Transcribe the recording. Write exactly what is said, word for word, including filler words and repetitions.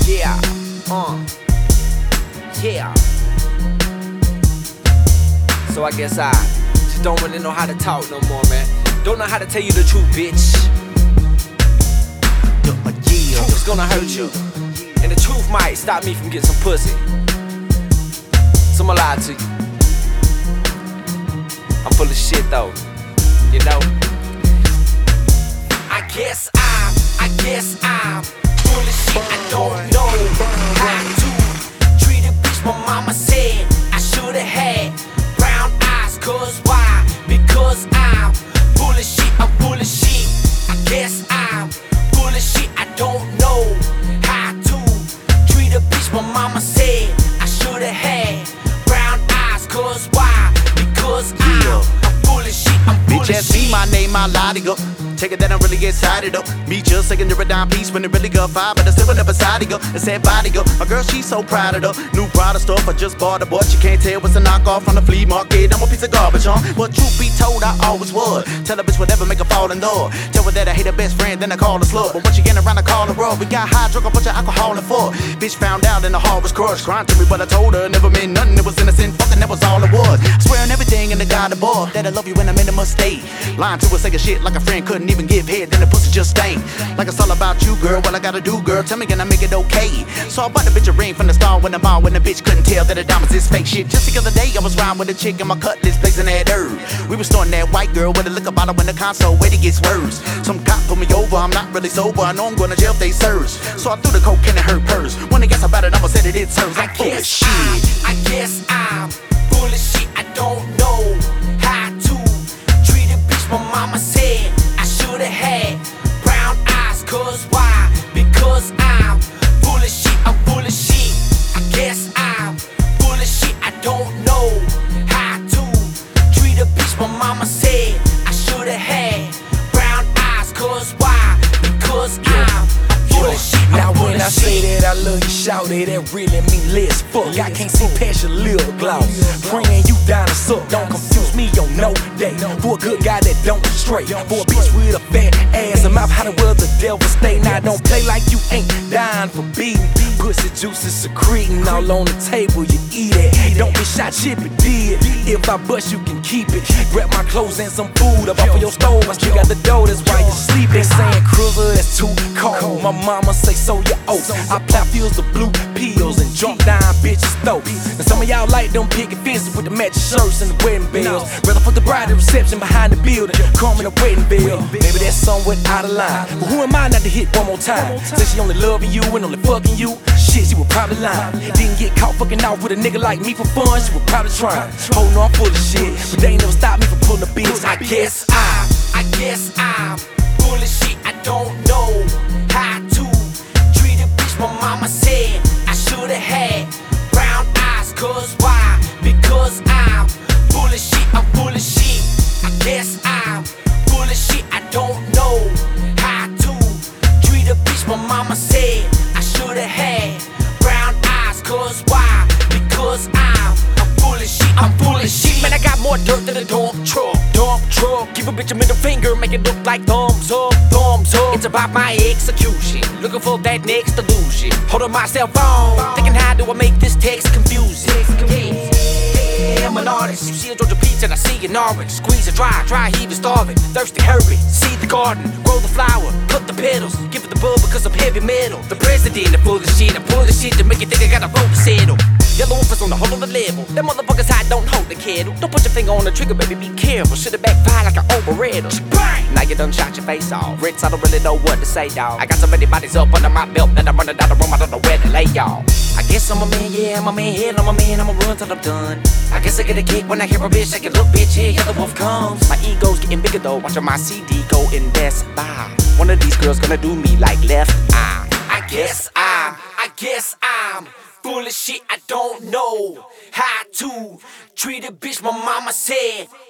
Yeah, uh, yeah. So I guess I just don't really know how to talk no more, man. Don't know how to tell you the truth, bitch. The truth is gonna hurt you, and the truth might stop me from getting some pussy. So I'ma lie to you. I'm full of shit though, you know. I guess I'm, I guess I'm full of shit. I don't know how to treat a bitch. My mama said I should've had brown eyes. Cause why? Because I'm full of shit. I'm full of shit. I guess I'm full of shit. I don't know how to treat a bitch. My mama said I should've had brown eyes. Cause why? Because I'm, I'm full of shit. I'm full of shit. Bitch ask me my name, I lie to go. Take it that I'm really excited though. Me just second to a dime piece when it really got five, but I still never side go. It's that body go. My girl, she's so proud of though. New product stuff, I just bought a but you can't tell what's a knockoff from the flea market. I'm a piece of garbage, huh? But truth be told, I always was. Tell a bitch whatever, make her fall in love. Tell her that I hate her best friend, then I call her slut. But once you get around, I call her up. We got high, drunk a bunch of alcohol and fuck. Bitch found out and the heart was crushed. Crying to me, but I told her never meant nothing. It was innocent, fucking that was all it was. I swear on everything in the God above that I love you when I'm in a mistake. Lying to her, saying shit like a friend couldn't even give head. Then the pussy just stank. Like it's all about you, girl. What I gotta do, girl? Tell me, can I make it okay? So I bought the bitch a ring from the start when the ball when the bitch couldn't tell that the diamonds is fake shit. Just the other day, I was riding with a chick in my cutlass, blazing that herb. We was starting that white girl with a liquor bottle in the console. Wait, it gets worse. Some cop put me over. I'm not really sober. I know I'm going to jail if they search. So I threw the cocaine in her purse. When they guess about it, I'ma say that it's hers. I'm full of shit. I guess I'm full of shit. I don't know how to treat a bitch. My mama said I should've had brown eyes. Cause why? Because I'm full of shit. I'm full of shit. I guess I'm full of shit. I don't know how to treat a bitch. My mama said I should've had brown eyes. Cause why? Because I'm full of shit. Now when I say that I love you, shout it, that really mean less fuck. I can't see past your lip gloss. Praying you down to suck. Don't confuse me on no day. For a good guy that don't stray. For a bitch with a fat ass, a mouth how the world the devil stay. Now don't play like you ain't dying for beating. Pussy juices secreting all on the table, you eat it. Don't be shy, chip it, did. If I bust, you can keep it. Grab my clothes and some food up off of your stove. I still got the dough, that's why you sleep. They saying cruiser, that's too cold. My mama say so you old. I plow fields of blue pills and drunk down bitches' throats. And some of y'all like them picket fences with the matching shirts and the wedding bells. Rather put the bride at the reception behind the building, come in the wedding bell. Maybe that's somewhat out of line, but who am I not to hit one more time? Say she only loving you and only fucking you. Shit, she would probably lie. Didn't get caught fucking off with a nigga like me for fun. She would probably try. Holding on full of shit, but they ain't never stopped me from pulling a bitch. I guess I'm, I guess I'm full of shit. I don't know how to treat a bitch. My mama said I should've had brown eyes. Cause why? Because I'm full of shit. I'm full of shit. I guess I'm full of shit. I don't know how to treat a bitch. My mama said I should've had brown eyes. Cause why? Because I'm, I'm full of shit. I'm full of shit. Man, I got more dirt than a dump truck. Dump truck. Give a bitch a middle finger, make it look like thumbs up. Thumbs up. It's about my execution. Looking for that next illusion. Holding my cell phone, thinking how do I make this text confusing? Yeah, I'm an artist. You see a Georgia peach and I see an orange. Squeeze it dry, dry heave and starving. Thirsty hurry, seed the garden, grow the flower, cut the petals, give it the bud because I'm heavy metal. The president full of shit, I'm full of shit to make you think I got a rope to settle. Yellow wolf on the whole of the level. Them motherfuckers hot, don't hold the kettle. Don't put your finger on the trigger, baby, be careful. Should've backfired like an overrated. Now you done shot your face off. Ritz, I don't really know what to say, dawg. I got so many bodies up under my belt that I'm running down the room, I don't know where to lay y'all. I guess I'm a man, yeah, I'm a man, hell, I'm a man, I'ma run till I'm done. I guess I get a kick when I hear a bitch shake it, look, bitch, here, yeah, the wolf comes. My ego's getting bigger though, watching my C D go in Best Buy. One of these girls gonna do me like Left Eye. I guess I'm, I guess I'm full of shit. I don't know how to treat a bitch. My mama said